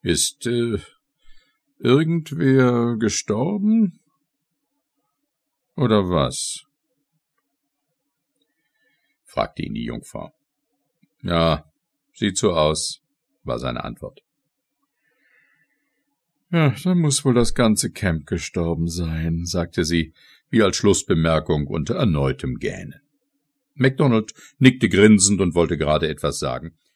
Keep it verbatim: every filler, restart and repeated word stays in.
Ist, äh, irgendwer gestorben? Oder was?« fragte ihn die Jungfrau. »Ja, sieht so aus«, war seine Antwort. »Ja, dann muß wohl das ganze Camp gestorben sein«, sagte sie, wie als Schlussbemerkung unter erneutem Gähnen. MacDonald nickte grinsend und wollte gerade etwas sagen,